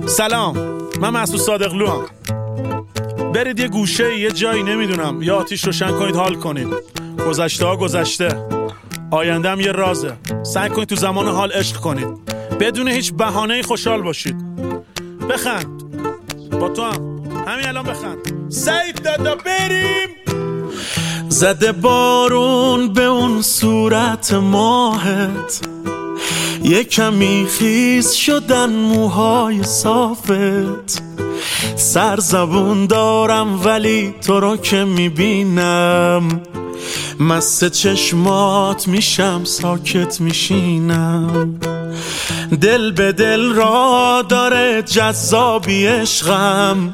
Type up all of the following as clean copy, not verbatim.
سلام، من مسعود صادقلوام. برید یه گوشه یه جایی نمیدونم یه آتیش روشن کنید، حال کنید. گذشته ها گذشته، آینده هم یه رازه. سعی کنید تو زمان حال عشق کنید، بدون هیچ بهانه‌ای خوشحال باشید. بخند، با تو هم همین الان بخند. سعید دادا بریم. زده بارون به اون صورت ماهت، یه کمی خیس شدن موهای صافت. سرزبون دارم ولی تو رو که میبینم، مست چشمات میشم، ساکت میشینم. دل به دل را داره جذابی عشقم،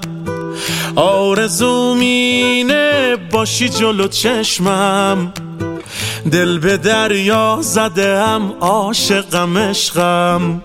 آرزوم اینه باشی جلو چشمم. دل به دریا زدم، عاشقم عشقم.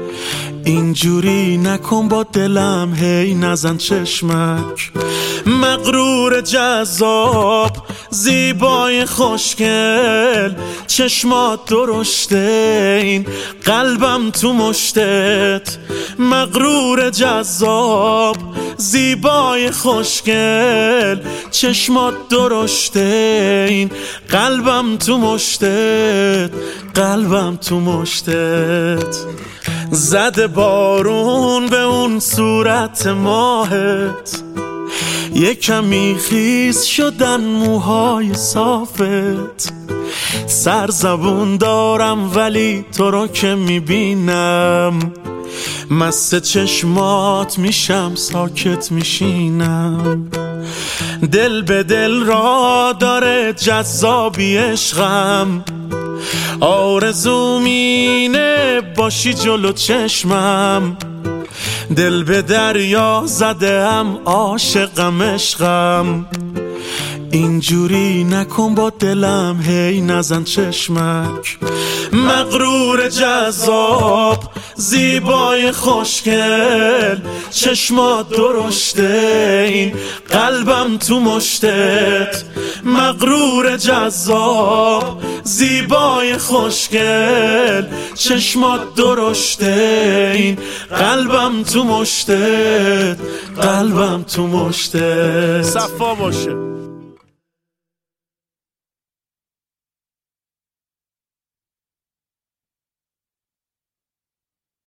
اینجوری نکن با دلم، هی نزن چشمک. مغرور جذاب، زیبای خوشگل، چشمات درشته، این قلبم تو مشتت. مغرور جذاب، زیبای خوشگل، چشمات درشته، این قلبم تو مشتت، قلبم تو مشتت. زده بارون به اون صورت ماهت، یه کمی خیس شدن موهای صافت. سرزبون دارم ولی تو رو که میبینم، مست چشمات میشم، ساکت میشینم. دل به دل را داره جذابی عشقم، آرزوم اینه باشی جلو چشمم. دل به دریا زدم، عاشقم عشقم. اینجوری نکن با دلم، هی نزن چشمک. مغرور جذاب، زیبای خوشگل، چشمات درشته، این قلبم تو مشتت. مغرور جذاب، زیبای خوشگل، چشمات درشته، این قلبم تو مشتت، قلبم تو مشتت. صفا باشه.